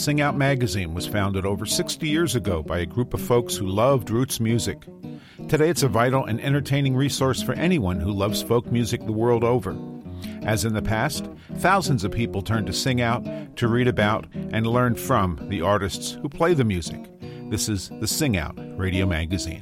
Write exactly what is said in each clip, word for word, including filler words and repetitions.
Sing Out magazine was founded over sixty years ago by a group of folks who loved roots music. Today it's a vital and entertaining resource for anyone who loves folk music the world over. As in the past, thousands of people turn to Sing Out to read about and learn from the artists who play the music. This is the Sing Out Radio Magazine.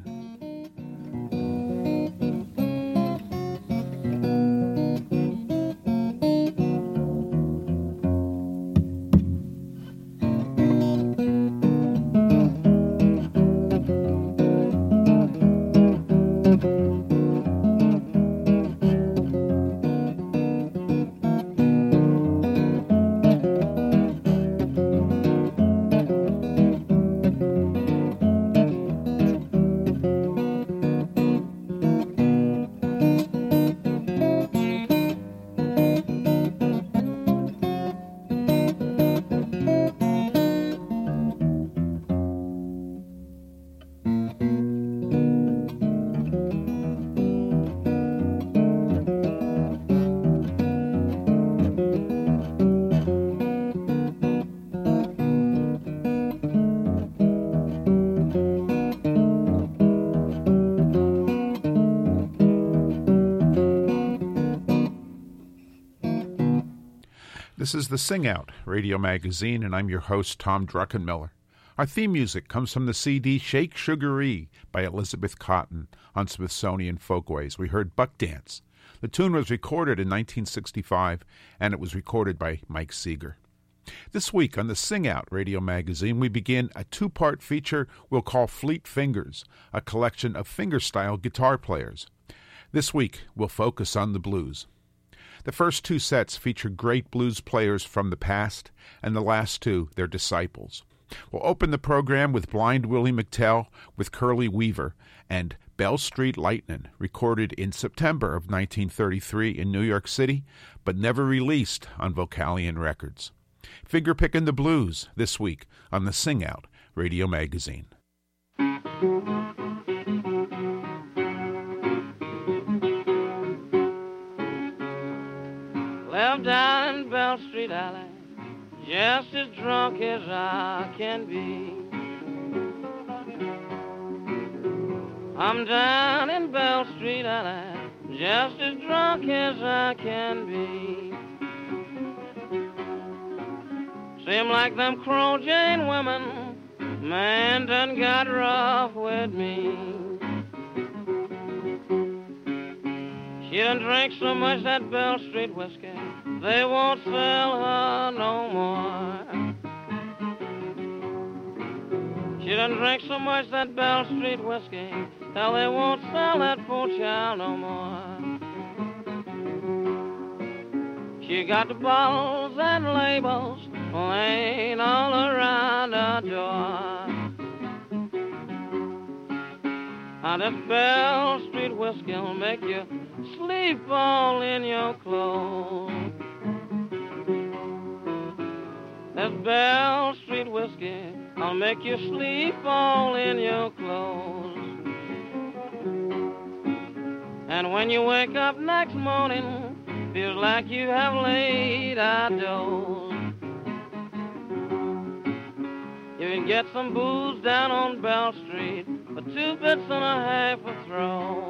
This is the Sing Out Radio Magazine, and I'm your host, Tom Druckenmiller. Our theme music comes from the C D Shake Sugaree by Elizabeth Cotten on Smithsonian Folkways. We heard Buck Dance. The tune was recorded in nineteen sixty-five, and it was recorded by Mike Seeger. This week on the Sing Out Radio Magazine, we begin a two-part feature we'll call Fleet Fingers, a collection of fingerstyle guitar players. This week, we'll focus on the blues. The first two sets feature great blues players from the past, and the last two, their disciples. We'll open the program with Blind Willie McTell with Curly Weaver and Bell Street Lightnin', recorded in September of nineteen thirty-three in New York City, but never released on Vocalion Records. Finger-pickin' the blues this week on the Sing Out Radio Magazine. Left down in Bell Street Alley, just as drunk as I can be. I'm down in Bell Street Alley, just as drunk as I can be. Seem like them Crow Jane women, man done got rough with me. She done drank so much that Bell Street whiskey, they won't sell her no more. She done drank so much that Bell Street whiskey, hell, they won't sell that poor child no more. She got the bottles and labels laying all around her door. And this Bell Street whiskey'll make you sleep all in your clothes. This Bell Street whiskey, I'll make you sleep all in your clothes. And when you wake up next morning, feels like you have laid a doze. You can get some booze down on Bell Street for two bits and a half a throw.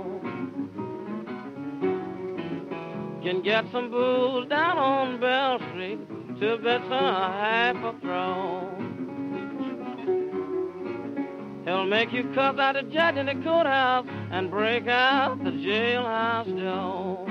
You can get some booze down on Bell Street, two bits and a half a throw. He'll make you cut out a judge in the courthouse and break out the jailhouse door.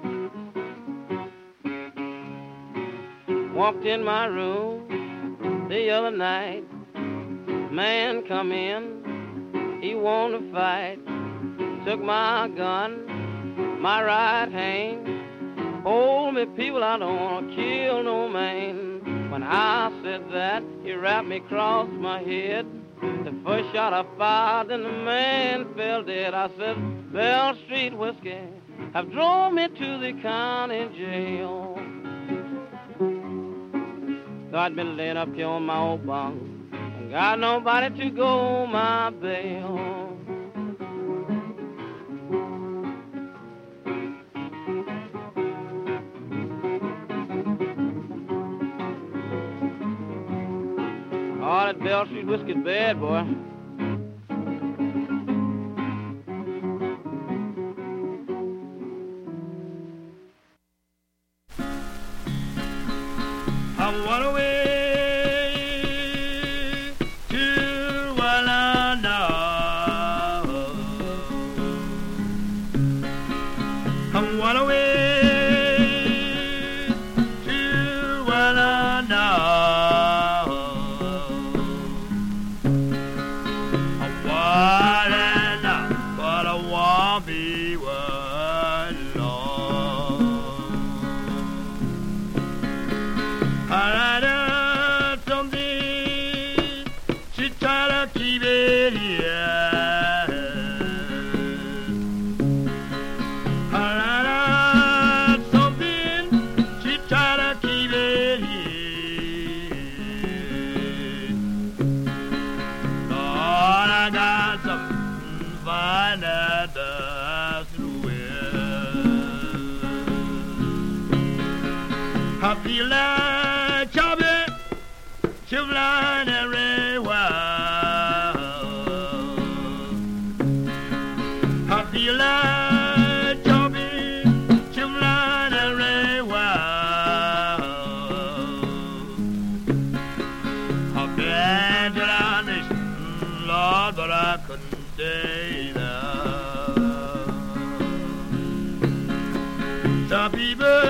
Walked in my room the other night, man come in, he wanted to fight. Took my gun, my right hand, hold me people, I don't want to kill no man. When I said that, he wrapped me across my head. The first shot I fired and the man fell dead. I said, Bell Street whiskey have drove me to the county jail. So I'd been laid up here on my old bunk, and got nobody to go my bail. that Bell Street whiskey's bad, boy. I went away to Walana. I went away to Walana. I Walana, but I won't be one long. I had something, she tried to keep it here. I had something, she tried to keep it here. Lord, I got something fine at the I feel like chopping, shivering everywhere. I feel like chopping, shivering everywhere. I've been to the nation, Lord, but I couldn't stay there. Some people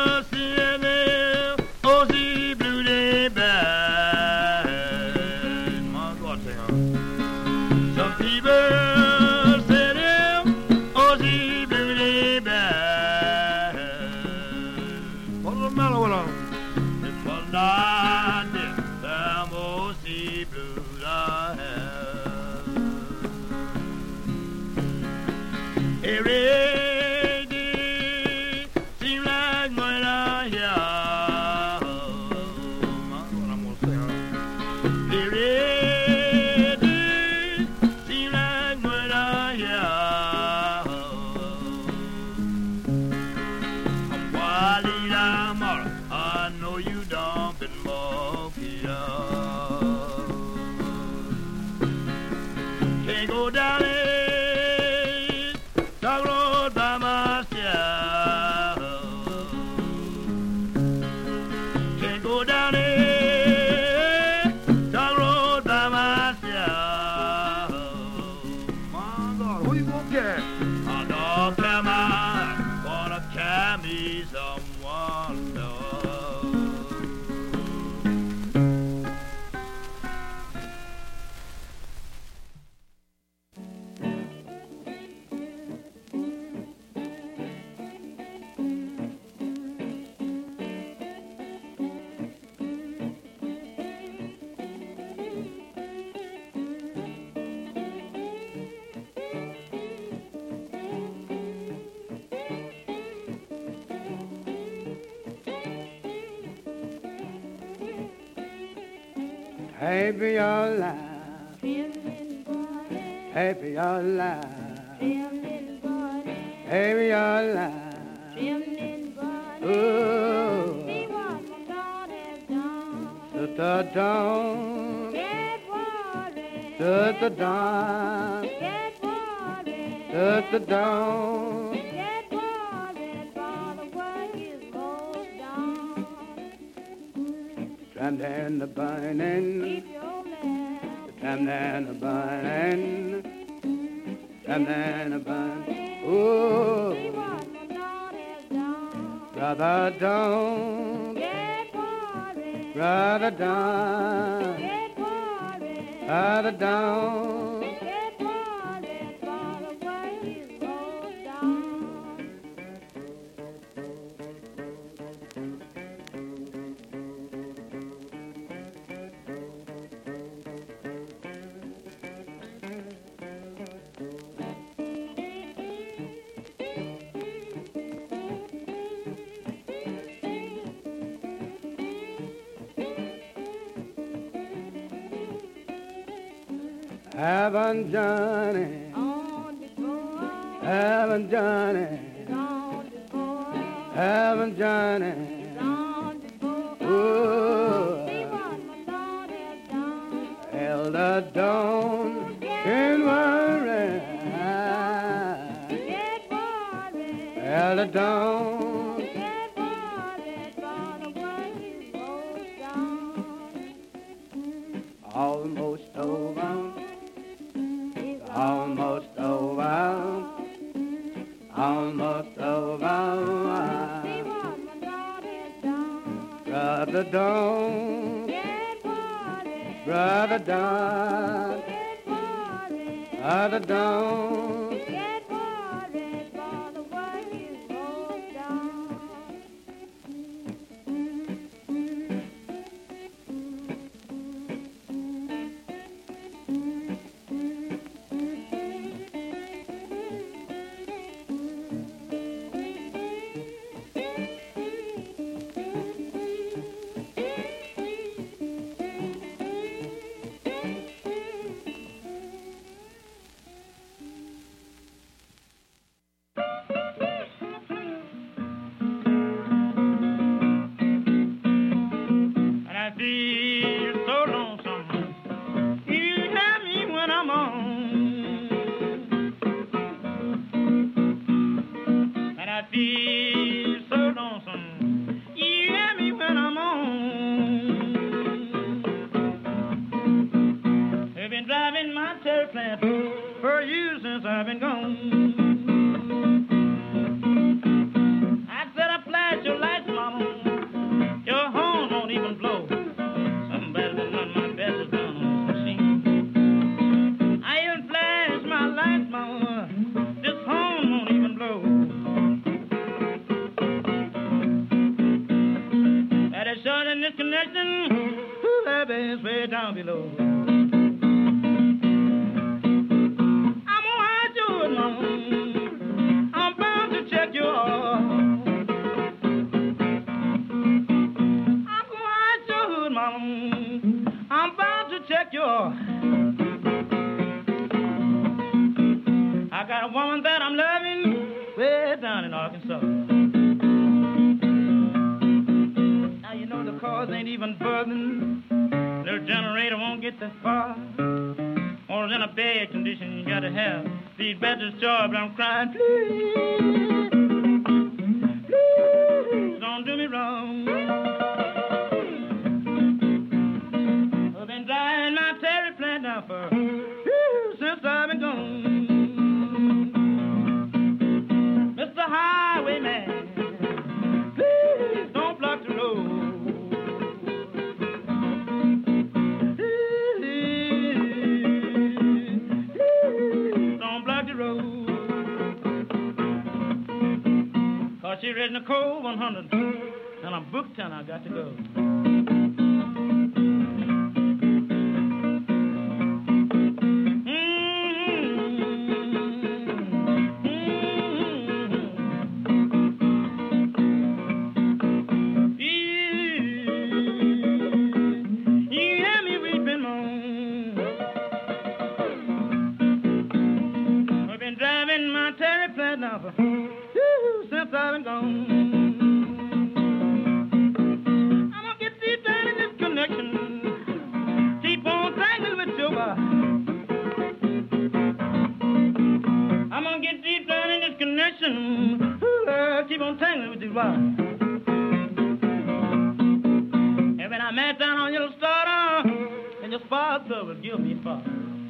happy your life, happy your life, happy your life. Oh, to the dawn, to the dawn, to the dawn. Tramp and the burning, the tramp and the burning, tramp and the burning. Oh, brother, don't, brother, don't, brother, don't. Haven't Johnny, haven't Johnny, haven't Johnny. Oh, Well, it don't get bothered for the world is almost almost gone. over, It's almost over, almost over. See what my daughter's done. Brother, don't, Get bothered, brother, don't, get bothered, brother, don't. get bothered for the world is gone. And I feel so lonesome. You have me when I'm on. And I feel so lonesome. You have me when I'm on. I've been driving my tail plant for you since I've been gone. I said I flash your lights, mama. Your horn won't even blow. Somebody will run my best is down on this machine. I even flash my lights, mama. This horn won't even blow. That is short in this connection. Ooh, that bass way down below. I'm gonna hide you, mama. I'm bound to check your heart. I'm gonna hide your hood, mama. I'm bound to check your. I got a woman that I'm loving way down in Arkansas. Now you know the cars ain't even buzzing. Little generator won't get that far. Or in a bad condition you gotta have. These batteries charged, I'm crying, please, please don't do me wrong. I've been driving my terry plant now for whew, since I've been gone. Mister Highwayman, please don't block the road. Don't block the road. Cause she read Nicole one hundred and I'm booked and I got to go. Since I've been gone, I'm gonna get deep down in this connection. Keep on tangling with your wife. I'm gonna get deep down in this connection. Ooh, keep on tangling with your wife. And when I met down on your starter, and your spark will give me fire.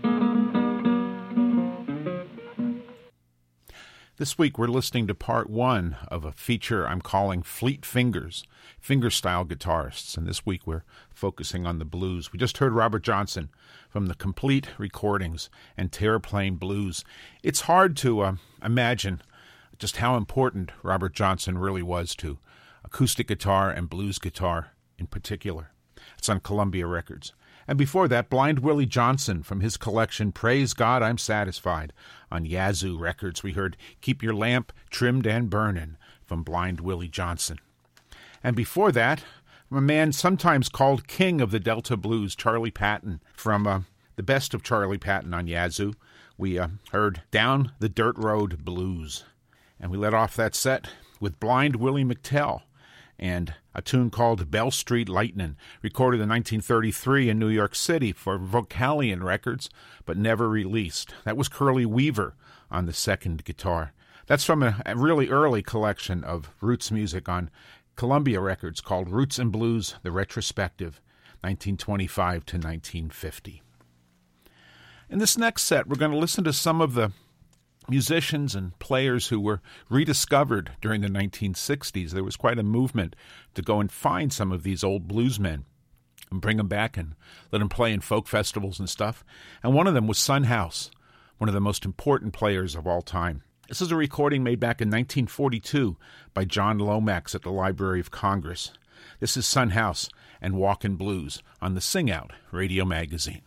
This week we're listening to part one of a feature I'm calling Fleet Fingers, fingerstyle guitarists, and this week we're focusing on the blues. We just heard Robert Johnson from the Complete Recordings and Terraplane Blues. It's hard to uh, imagine just how important Robert Johnson really was to acoustic guitar and blues guitar in particular. It's on Columbia Records. And before that, Blind Willie Johnson from his collection Praise God, I'm Satisfied. On Yazoo Records, we heard Keep Your Lamp Trimmed and Burnin' from Blind Willie Johnson. And before that, a man sometimes called King of the Delta Blues, Charlie Patton, from uh, the best of Charlie Patton on Yazoo. We uh, heard Down the Dirt Road Blues. And we let off that set with Blind Willie McTell and a tune called Bell Street Lightnin', recorded in nineteen thirty-three in New York City for Vocalion Records, but never released. That was Curly Weaver on the second guitar. That's from a, a really early collection of roots music on Columbia Records called Roots and Blues, The Retrospective, nineteen twenty-five to nineteen fifty. In this next set, we're going to listen to some of the musicians and players who were rediscovered during the nineteen sixties. There was quite a movement to go and find some of these old bluesmen and bring them back and let them play in folk festivals and stuff. And one of them was Son House, one of the most important players of all time. This is a recording made back in nineteen forty-two by John Lomax at the Library of Congress. This is Son House and Walkin' Blues on the Sing Out Radio Magazine.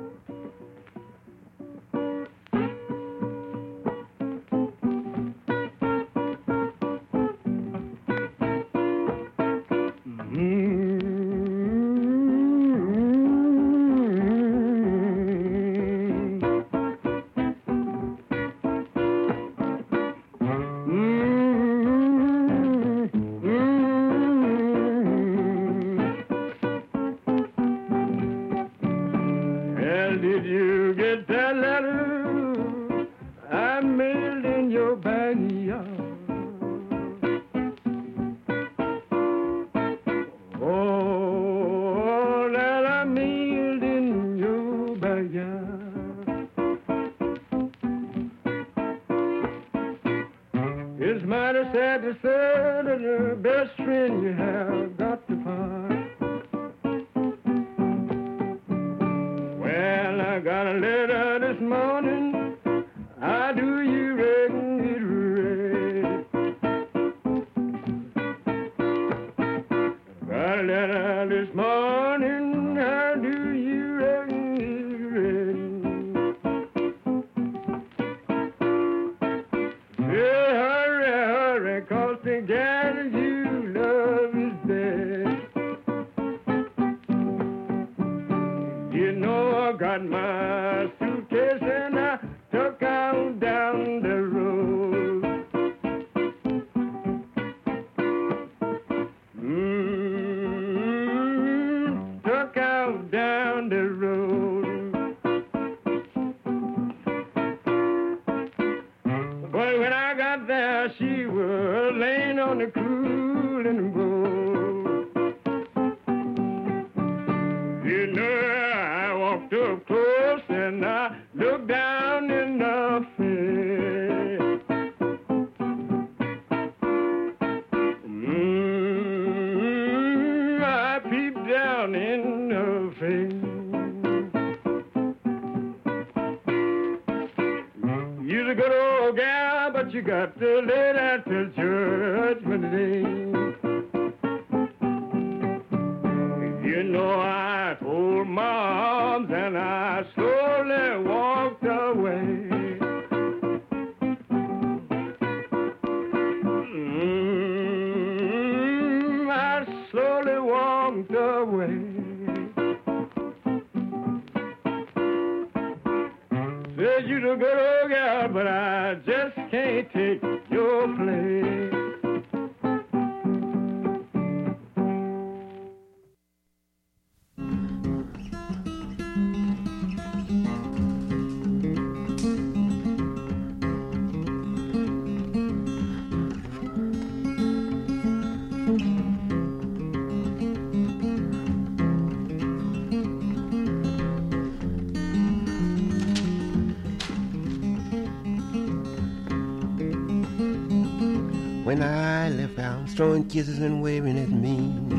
When I left out, throwing kisses and waving at me.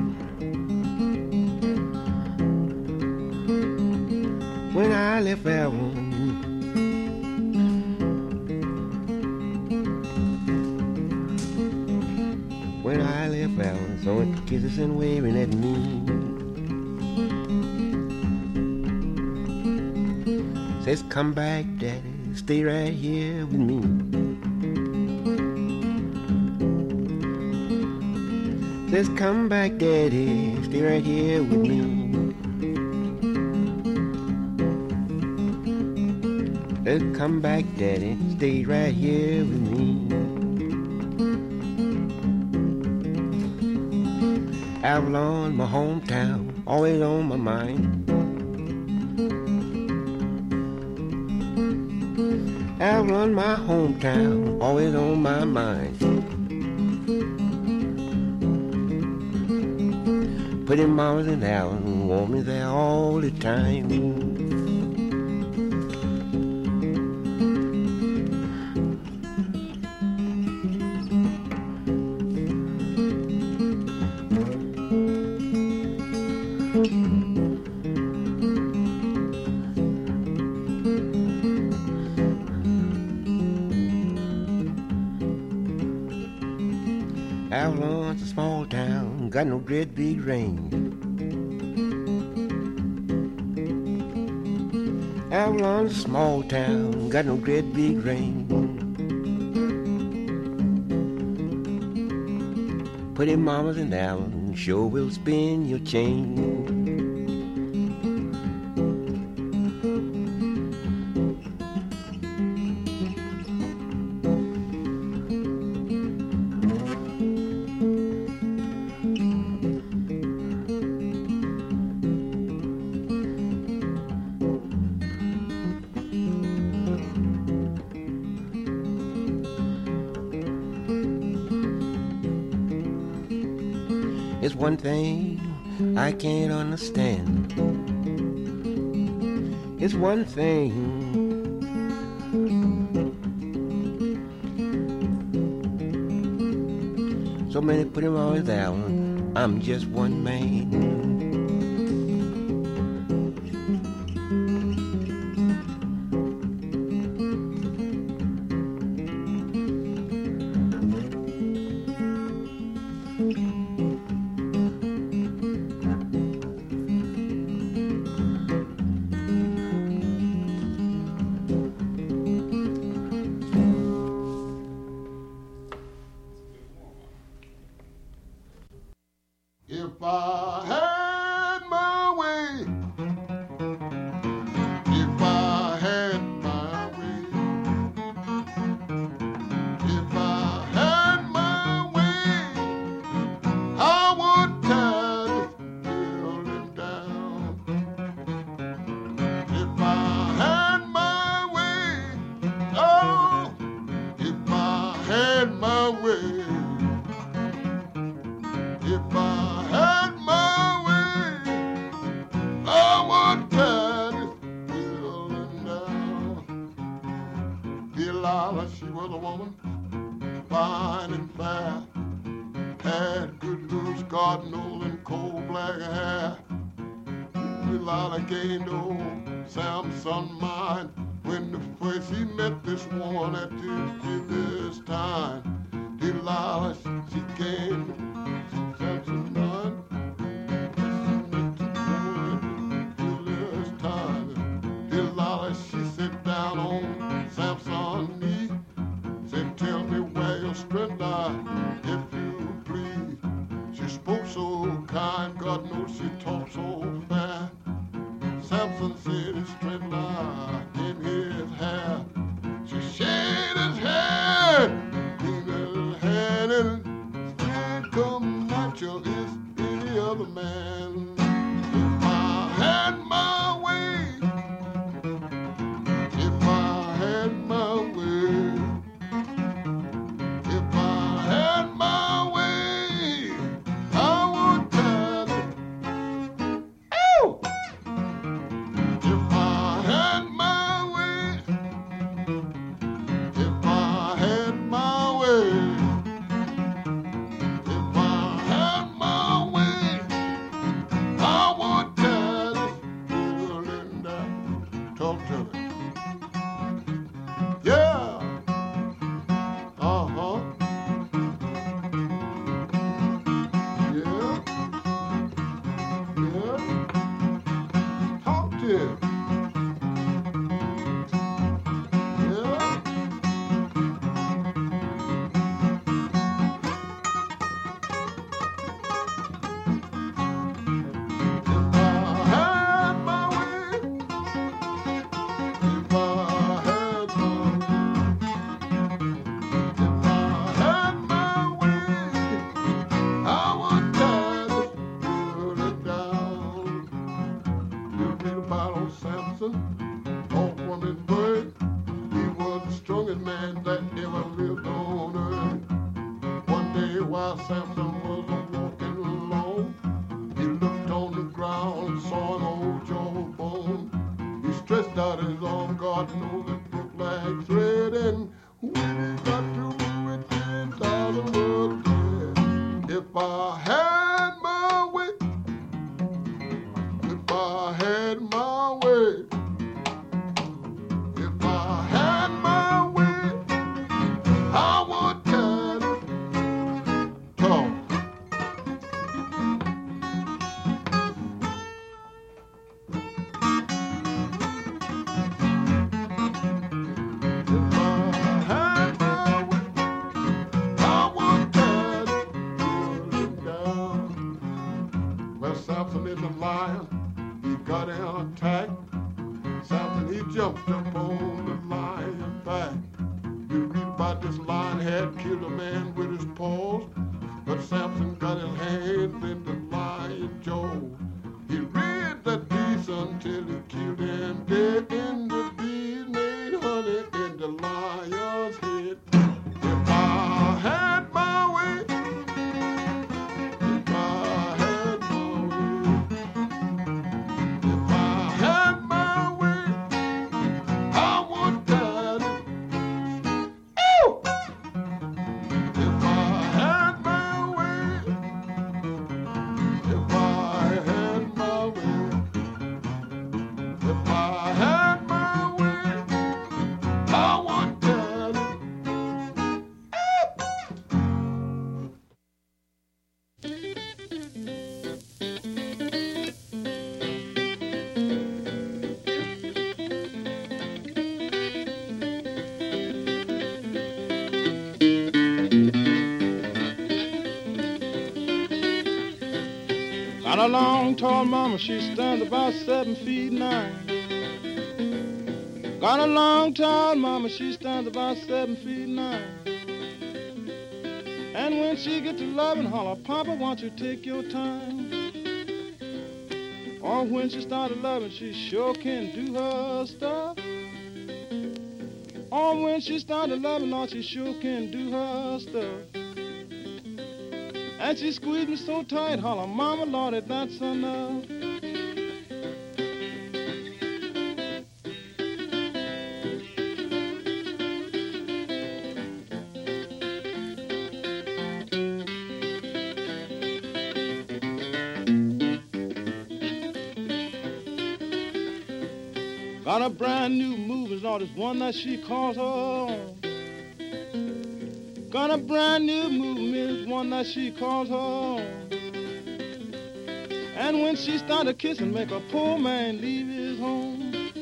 When I left out, when I left out, throwing kisses and waving at me. Says, come back, Daddy, stay right here with me. Says, come back, Daddy, stay right here with me. Says, come back, Daddy, stay right here with me. Avalon, my hometown, always on my mind. Avalon, my hometown, always on my mind. Putting mamas and Alan want me there all the time. Avalon's a small town, got no great big range. Avalon's a small town, got no great big range. Pretty mamas and Avalon sure will spin your chain. It's one thing I can't understand. It's one thing so many put him always down. I'm just one man. If I had my way, if I had my way, if I had my way, I would tear this building down. If I had my way, oh, if I had my way, if I had my way, I would tear this building down. Delilah, she was a woman, fine and fair, had good looks, God knows, and coal black hair. Delilah gained old Samson mind when the first he met this woman at this, this time. Delilah, she gained Samson mind. Delilah, she sit down on Samson's knee, said, tell me where your strength lie, if you please. She spoke so kind, God knows she talked so fair. Samson said his strength lie in his hair. She shaved his head, cleaned his head, and while Samson was walking along. He looked on the ground and saw an old jawbone. He stretched out his arm, God knows it looked like thread, and we got to do it ten thousand words dead. If I had my way, if I had my way, if I had my way, I would tell it talk. If I had my way, I would tell it till down. Well, Samson is a lion. He got an attack. Samson, he jumped up on the lion's back. You read about this lion had killed a man with his paws, but Samson got his hands in the lion's jaw. He read the beast until he killed him dead, and the beast made honey in the lion's head. If I had my way, if I had my way, if I had my way, I would tell it. Ooh! If I had my way, if I had my way, if I had my way, I would tell it. Got a long, tall mama, she stands about seven feet nine. Got a long, tall mama, she stands about seven feet nine. And when she get to loving, holler, Papa, won't you take your time? Or when she started loving, she sure can do her stuff. Or when she started loving, Lord, she sure can do her stuff. And she squeezed me so tight, holler, Mama, Lord, if that's enough. Got a brand new movie, Lord, it's one that she calls her own. Got a brand new movement, it's one that she calls her own. And when she started kissing, make a poor man leave his home.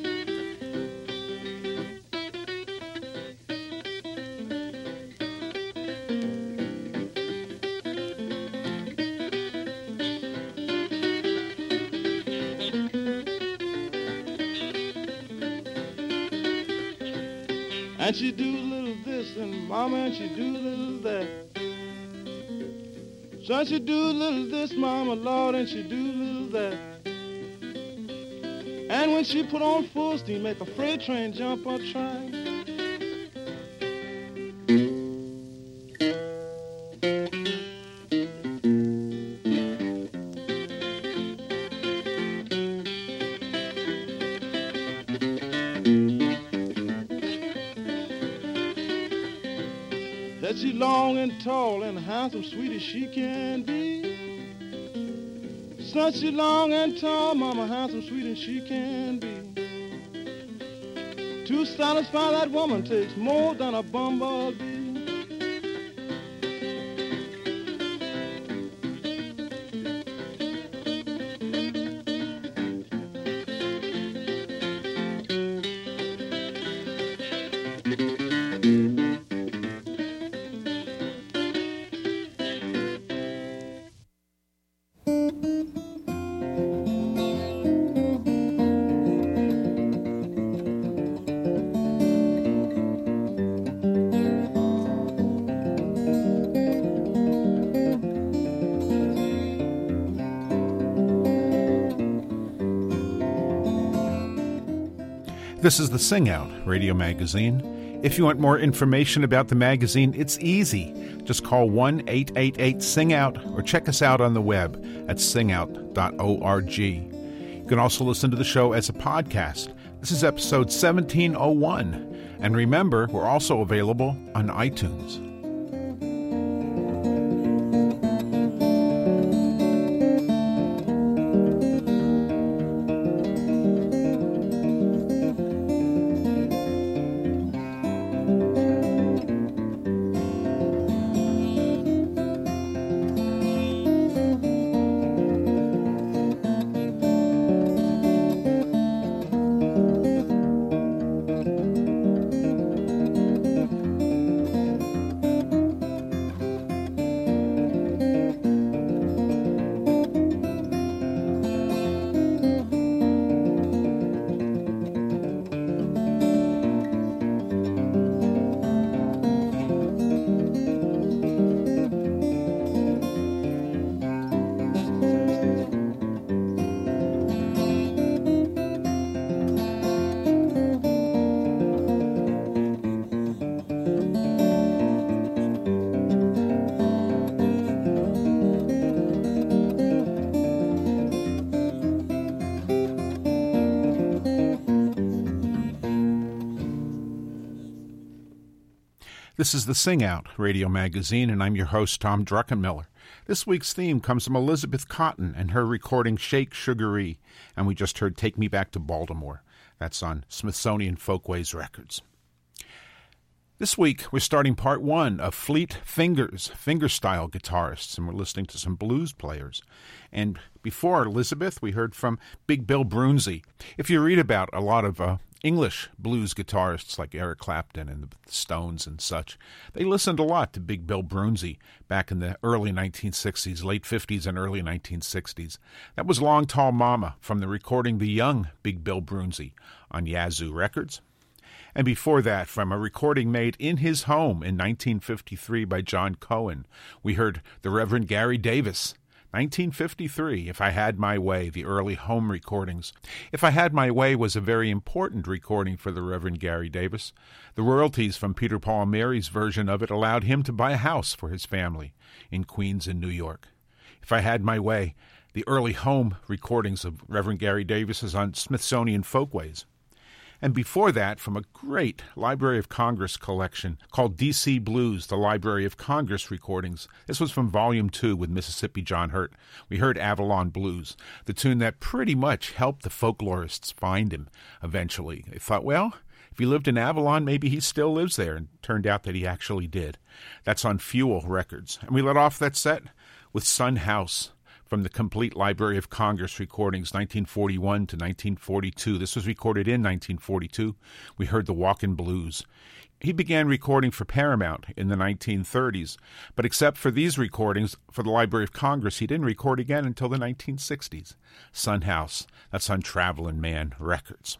And she do a little this, and Mama, and she do a little that. So she do a little this, Mama, Lord, and she do a little that. And when she put on full steam, make a freight train jump a track. That she long and tall and handsome, sweet as she can be. Such she long and tall, Mama, handsome, sweet as she can be. To satisfy that woman takes more than a bumblebee. This is the Sing Out radio magazine, If you want more information about the magazine, it's easy. Just call one eight eight eight sing out or check us out on the web at sing out dot org. You can also listen to the show as a podcast. This is episode seventeen oh one. And remember, we're also available on iTunes. This is the Sing Out radio magazine, and I'm your host, Tom Druckenmiller. This week's theme comes from Elizabeth Cotten and her recording Shake Sugaree, and we just heard Take Me Back to Baltimore. That's on Smithsonian Folkways Records. This week, we're starting part one of Fleet Fingers, fingerstyle guitarists, and we're listening to some blues players. And before Elizabeth, we heard from Big Bill Broonzy. If you read about a lot of uh, English blues guitarists like Eric Clapton and the Stones and such, they listened a lot to Big Bill Broonzy back in the early nineteen sixties, late fifties and early nineteen sixties. That was Long Tall Mama from the recording The Young Big Bill Broonzy on Yazoo Records. And before that, from a recording made in his home in nineteen fifty-three by John Cohen, we heard the Reverend Gary Davis. nineteen fifty-three, If I Had My Way, the early home recordings. If I Had My Way was a very important recording for the Reverend Gary Davis. The royalties from Peter, Paul, and Mary's version of it allowed him to buy a house for his family in Queens and New York. If I Had My Way, the early home recordings of Reverend Gary Davis is on Smithsonian Folkways. And before that, from a great Library of Congress collection called D C Blues, the Library of Congress recordings. This was from Volume two with Mississippi John Hurt. We heard Avalon Blues, the tune that pretty much helped the folklorists find him eventually. They thought, well, if he lived in Avalon, maybe he still lives there, and it turned out that he actually did. That's on Fuel Records. And we let off that set with Sun House from the Complete Library of Congress recordings, nineteen forty-one to nineteen forty-two. This was recorded in nineteen forty-two. We heard the Walkin' Blues. He began recording for Paramount in the nineteen thirties, but except for these recordings for the Library of Congress, he didn't record again until the nineteen sixties. Sun House, that's on Travelin' Man Records.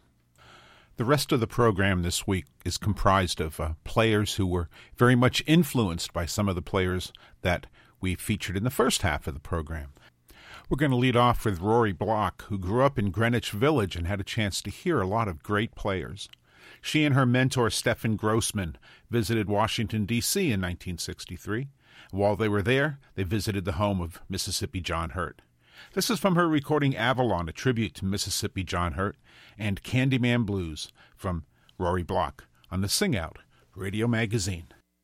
The rest of the program this week is comprised of uh, players who were very much influenced by some of the players that we featured in the first half of the program. We're going to lead off with Rory Block, who grew up in Greenwich Village and had a chance to hear a lot of great players. She and her mentor, Stephen Grossman, visited Washington, D C in nineteen sixty-three. While they were there, they visited the home of Mississippi John Hurt. This is from her recording Avalon, a tribute to Mississippi John Hurt, and Candyman Blues from Rory Block on the Sing Out radio magazine.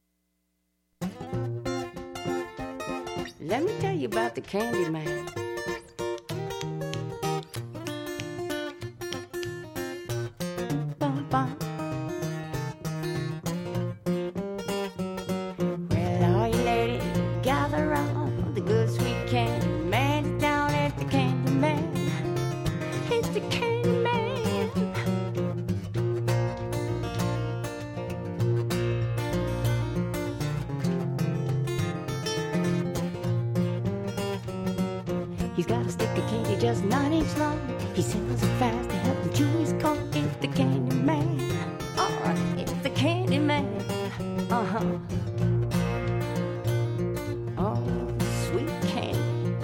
Let me tell you about the Candyman. Bum, bum. Well, all you ladies, gather round. The good sweet Candyman is down at the Candyman. It's the Candyman. He's got a stick of candy just nine inches long. He sells it fast to help him chew his corn. It's the Candyman. Alright, it's the Candyman. Uh-huh. Oh, sweet candy.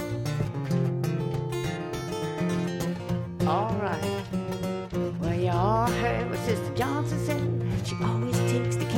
Alright. Well, you all heard what Sister Johnson said. She always takes the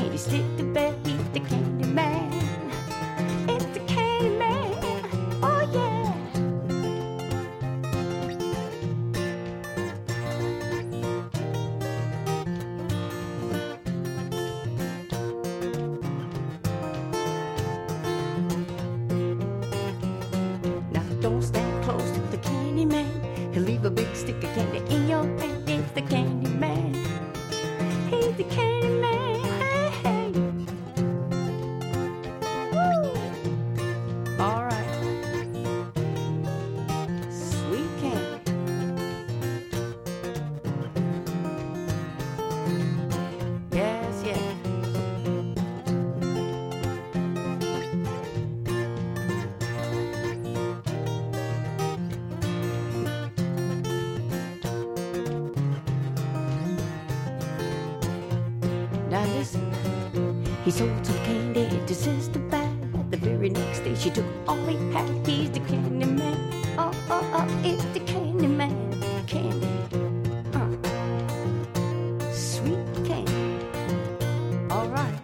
He sold some candy to Sister Bad. The very next day she took all he had. He's the candy man. Oh, oh, oh, it's the candy man. Candy. Uh. Sweet candy. All right.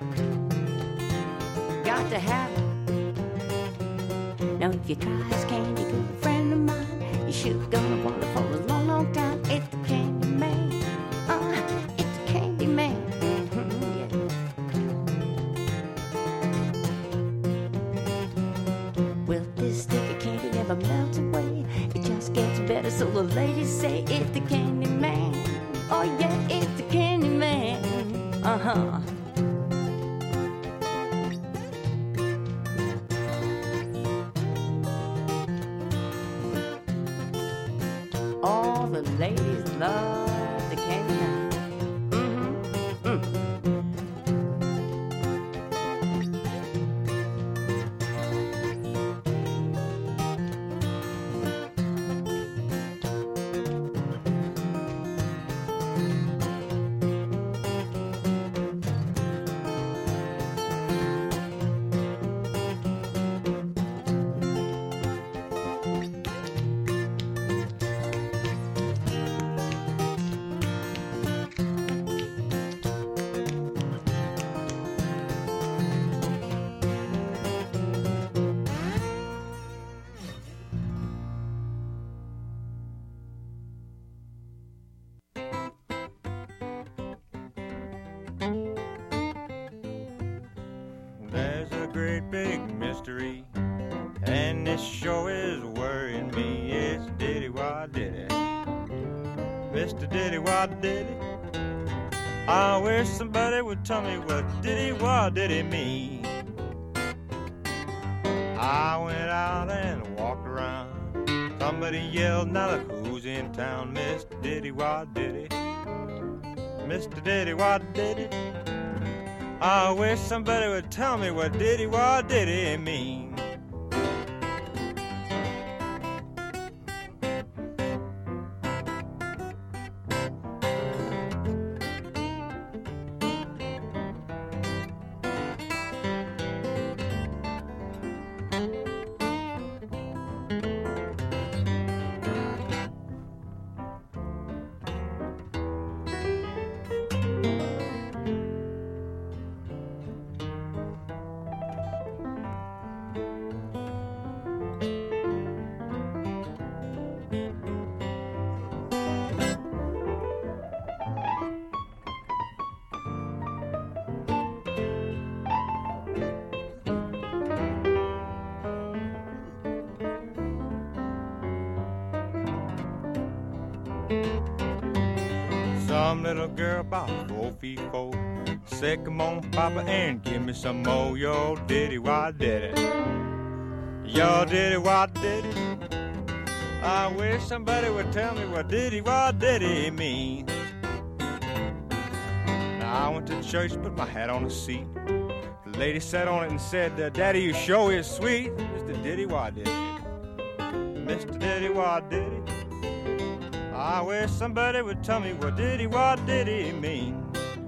Got to have it. Now if you try his candy, good friend of mine, you sure gonna want it for a long, long time. It's the candy man. Uh, it's the candy man. Mm-hmm, yeah. Well, this stick of candy never melts away. It just gets better, so the ladies say it's the candy man. Oh yeah, it's the candy man. Uh-huh. All the ladies love the candy man. Mm-hmm. Mm. There's a great big mystery, and this sure is worrying me. It's Diddy Wah Diddy, Mister Diddy Wah Diddy. I wish somebody would tell me what Diddy Wah Diddy mean. I went out and walked around. Somebody yelled, now look who's in town. Mister Diddy Wah Diddy, Mister Diddy Wah Diddy. I wish somebody would tell me what Diddy Wah Diddy mean. Some little girl about four feet four say, come on, Papa, and give me some more. Yo, Diddy Wah Diddy, yo, Diddy Wah Diddy. I wish somebody would tell me what Diddy Wah Diddy mean. Now I went to church, put my hat on the seat. The lady sat on it and said, uh, Daddy, you sure is sweet. Mister Diddy Wah Diddy, Mister Diddy Wah Diddy. I wish somebody would tell me what Diddy Wah Diddy mean.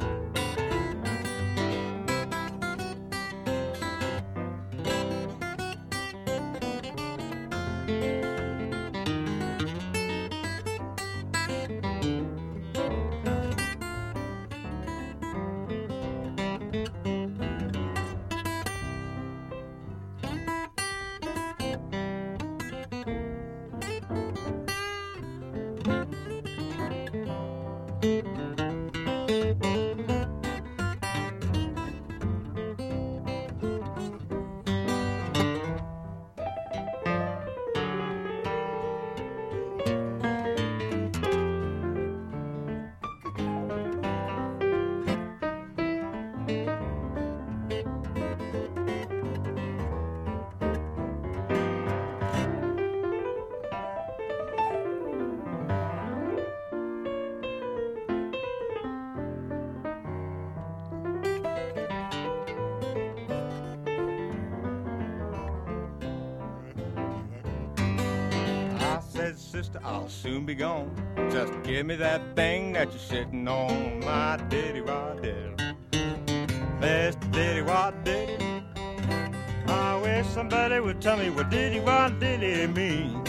Sister, I'll soon be gone. Just give me that thing that you're sitting on, my Diddy Wah Diddy, Mister Diddy Wad Diddy. I wish somebody would tell me what Diddy Wad Diddy mean.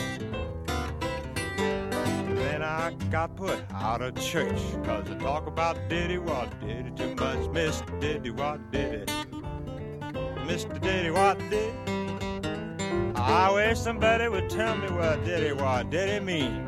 Then I got put out of church, cause I talk about Diddy Wad Diddy too much. Mister Diddy Wad Diddy. Mister Diddy Wad Diddy. I wish somebody would tell me what Diddy Wad Diddy mean.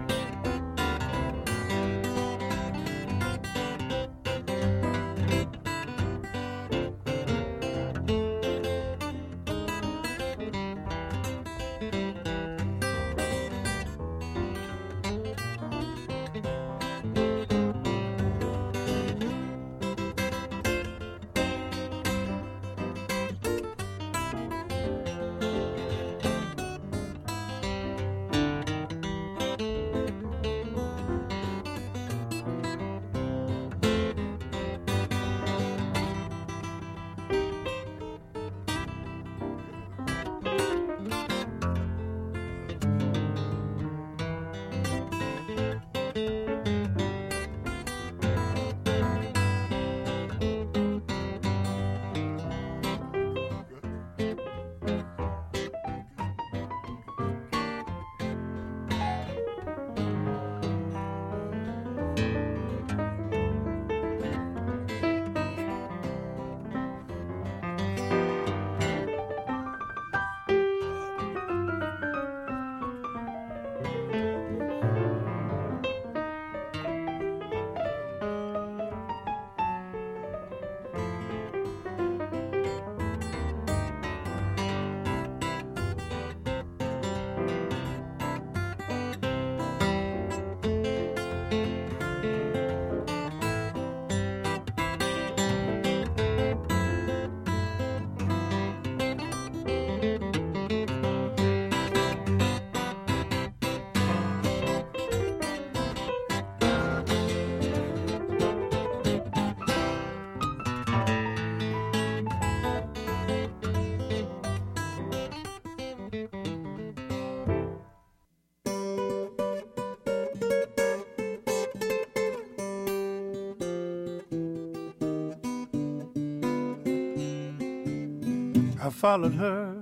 I followed her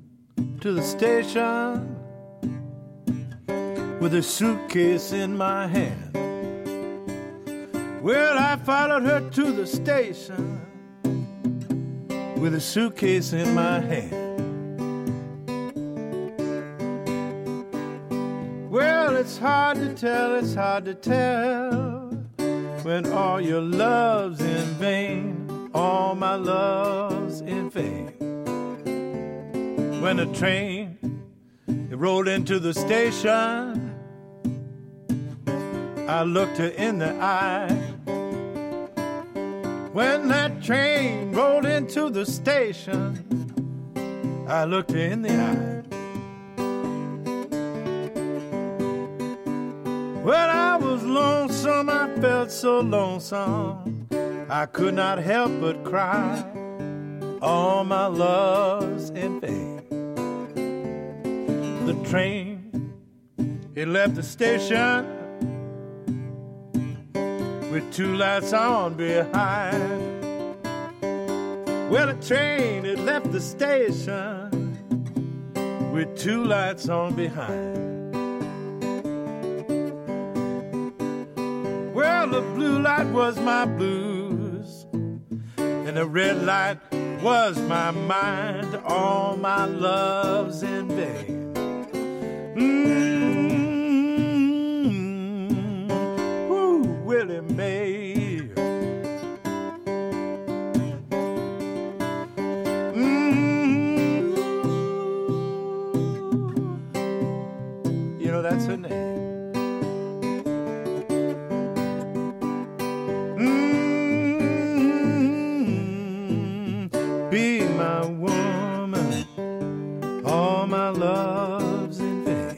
to the station with a suitcase in my hand. Well, I followed her to the station with a suitcase in my hand. Well, it's hard to tell, it's hard to tell when all your love's in vain, all my love's in vain. When the train it rolled into the station, I looked her in the eye. When that train rolled into the station, I looked her in the eye. When I was lonesome, I felt so lonesome, I could not help but cry. All my love's in vain. The train, it left the station with two lights on behind. Well, the train, it left the station with two lights on behind. Well, the blue light was my blues, and the red light was my mind. All my love's in vain. Mm-hmm. Ooh, Willie Mae. Mm-hmm. You know, that's her name. Mm-hmm. Be my woman. All my love's in vain.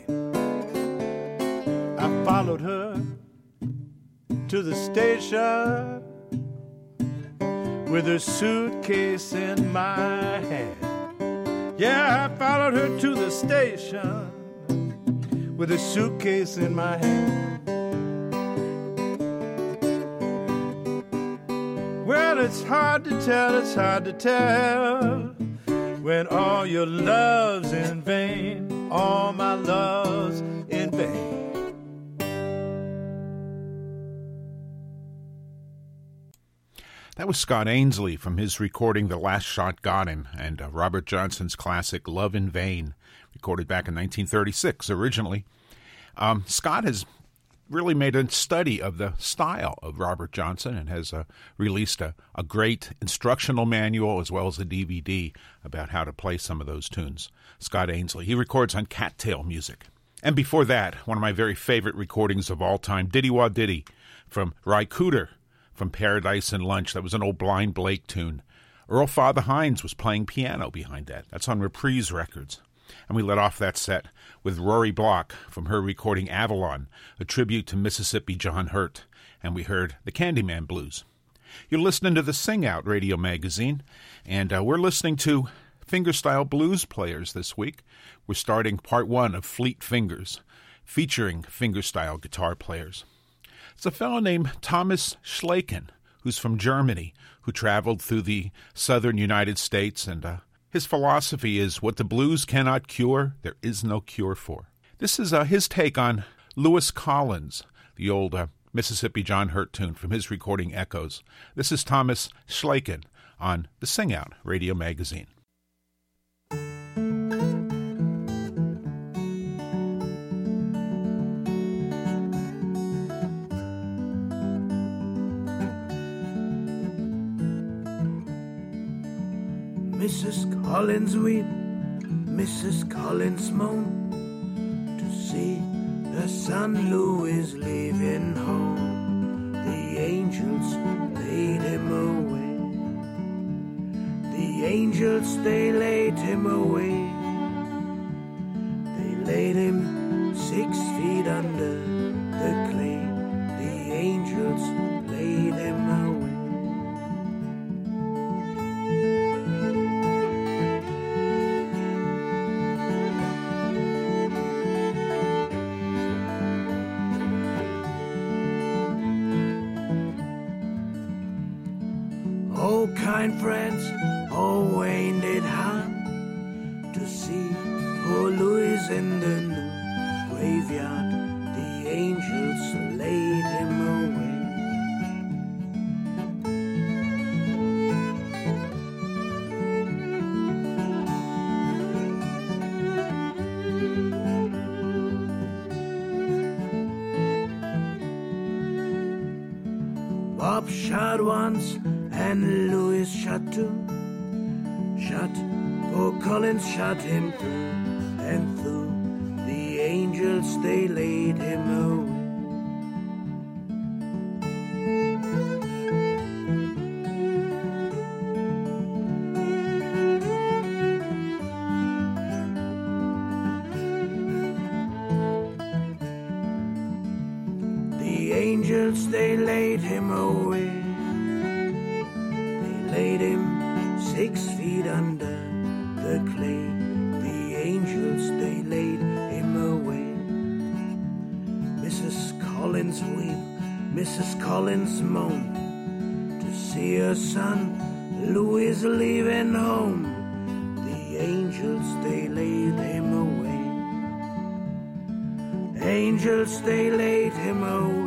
I followed her to the station with her suitcase in my hand. Yeah, I followed her to the station with a suitcase in my hand. Well, it's hard to tell, it's hard to tell when all your love's in vain, all my love's in vain. That was Scott Ainsley from his recording The Last Shot Got Him, and uh, Robert Johnson's classic Love in Vain, recorded back in nineteen thirty-six originally. Um, Scott has really made a study of the style of Robert Johnson and has uh, released a, a great instructional manual as well as a D V D about how to play some of those tunes. Scott Ainsley, he records on Cattail Music. And before that, one of my very favorite recordings of all time, Diddy Wah Diddy, from Ry Cooder, from Paradise and Lunch. That was an old Blind Blake tune. Earl Father Hines was playing piano behind that. That's on Reprise Records. And we let off that set with Rory Block from her recording Avalon, a tribute to Mississippi John Hurt. And we heard the Candyman Blues. You're listening to the Sing Out Radio Magazine, and uh, we're listening to fingerstyle blues players this week. We're starting part one of Fleet Fingers, featuring fingerstyle guitar players. It's a fellow named Thomas Schlaken, who's from Germany, who traveled through the southern United States, and uh, his philosophy is, what the blues cannot cure, there is no cure for. This is uh, his take on Lewis Collins, the old uh, Mississippi John Hurt tune from his recording Echoes. This is Thomas Schlaken on the Sing Out Radio Magazine. Missus Collins weep, Missus Collins moan, to see her son Louis leaving home. The angels laid him away, the angels they laid him away, they laid him six feet under the clay, the angels laid him away. Kind friends, oh, ain't it hard to see poor Louis in the new graveyard? The angels laid him away. Bob shot once and Louis shot too, shot, poor Collins shot him through and through, the angels they laid him away. The angels they laid him away, laid him six feet under the clay, the angels they laid him away. Missus Collins weep, Missus Collins moan, to see her son Louis leaving home. The angels they laid him away, angels they laid him away,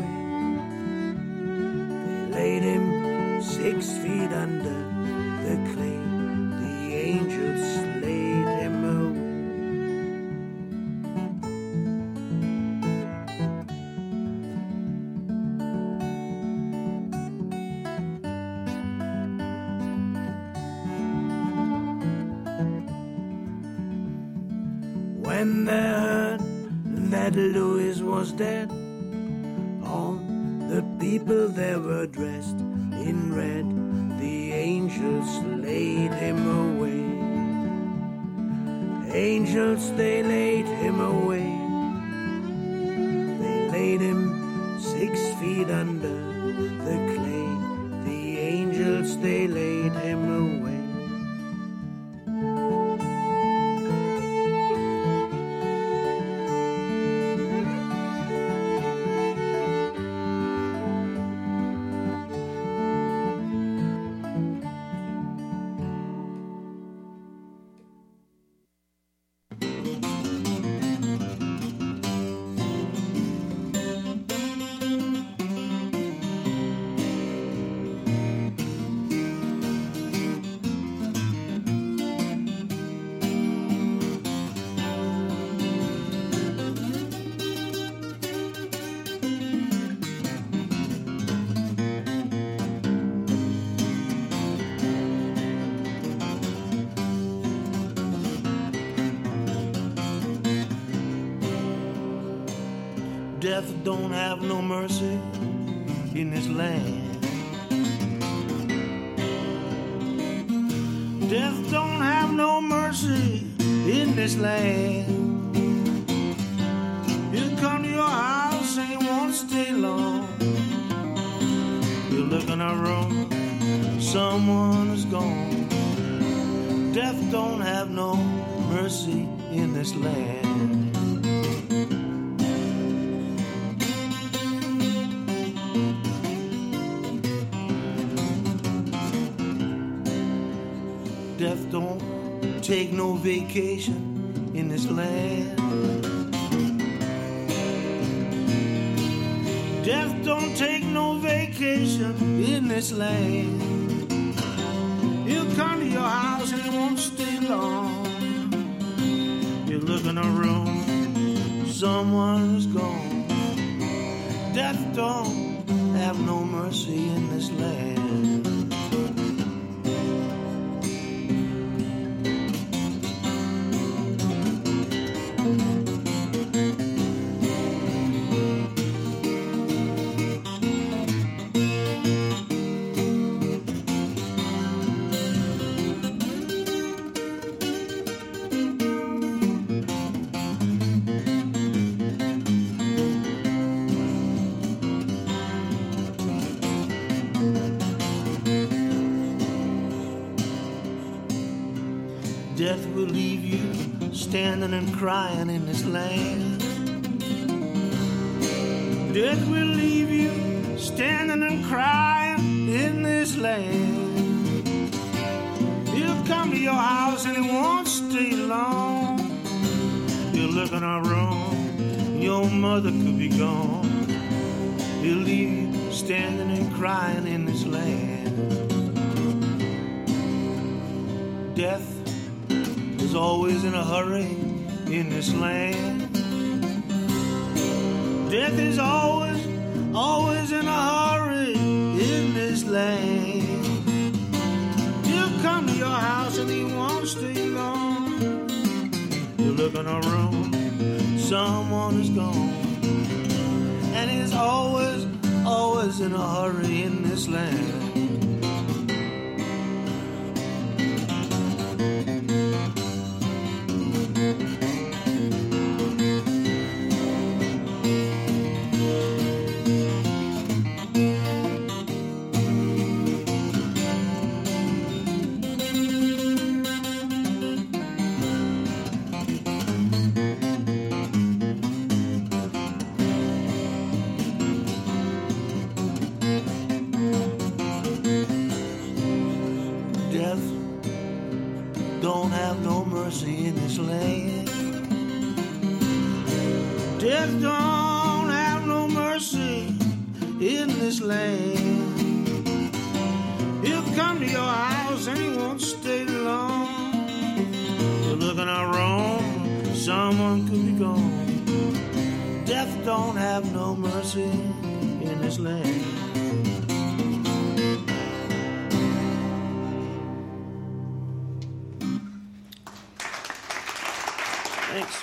they laid him six feet under the clay, the angels laid him away. When they heard that Louis was dead, all the people there were dressed in red, the angels laid him away. Angels they laid him away, they laid him six feet under the clay, the angels they laid him away. Death don't have no mercy in this land. Death don't have no mercy in this land. You come to your house and you won't stay long. You look in a room, someone is gone. Death don't have no mercy in this land. Death don't take no vacation in this land. Death don't take no vacation in this land. He'll come to your house and he won't stay long. You look in a room, someone's gone. Death don't have no mercy in this land. Death will leave you standing and crying in this land. Death will leave you standing and crying in this land. He'll come to your house and he won't stay long. You look in a room, your mother could be gone. He'll leave you standing and crying in this land. Death is always in a hurry in this land. Death is always, always in a hurry in this land. He'll come to your house and he won't stay long. You look in a room, someone is gone. And he's always, always in a hurry in this land. Don't have no mercy in this land. Death don't have no mercy in this land. He'll come to your house and he won't stay long. You're looking around, someone could be gone. Death don't have no mercy in this land. Thanks.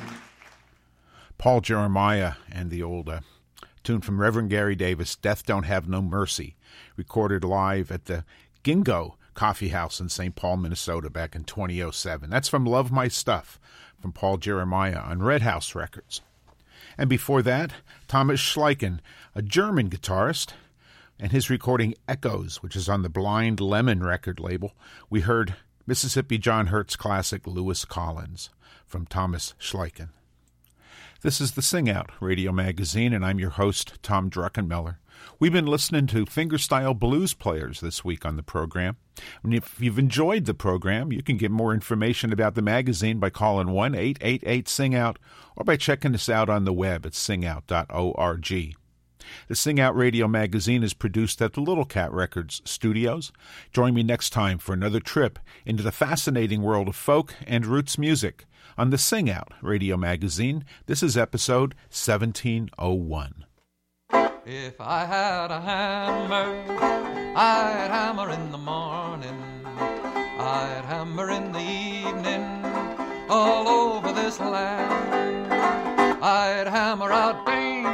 Paul Jeremiah and the old uh, tune from Reverend Gary Davis, Death Don't Have No Mercy, recorded live at the Gingo Coffee House in Saint Paul, Minnesota back in twenty oh seven. That's from Love My Stuff from Paul Jeremiah on Red House Records. And before that, Thomas Schleichen, a German guitarist, and his recording Echoes, which is on the Blind Lemon record label. We heard Mississippi John Hurt's classic Lewis Collins from Thomas Schleichen. This is the Sing Out Radio Magazine, and I'm your host, Tom Druckenmiller. We've been listening to fingerstyle blues players this week on the program. And if you've enjoyed the program, you can get more information about the magazine by calling one eight eight eight sing out or by checking us out on the web at sing out dot org. The Sing Out Radio Magazine is produced at the Little Cat Records studios. Join me next time for another trip into the fascinating world of folk and roots music on the Sing Out Radio Magazine. This is episode seventeen oh one. If I had a hammer, I'd hammer in the morning, I'd hammer in the evening, all over this land. I'd hammer out pain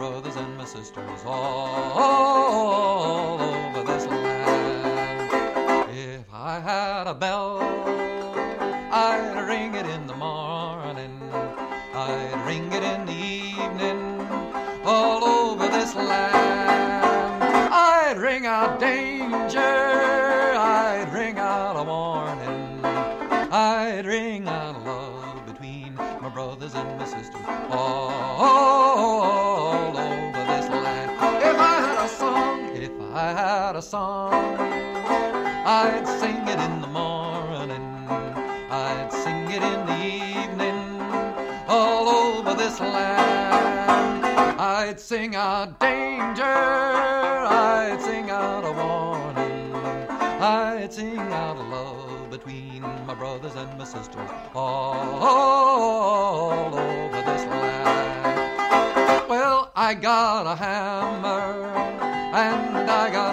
brothers and my sisters all over this land. If I had a bell, I'd ring it in the morning, I'd ring it in the evening, all over this land. I'd ring out danger, I'd ring out a warning, I'd ring out love between my brothers and my sisters all over this land. If I had a song, if I had a song, I'd sing it in the morning, I'd sing it in the evening, all over this land. I'd sing out danger, I'd sing out a warning, I'd sing out love between my brothers and my sisters all over this land. Well, I got a hammer and I got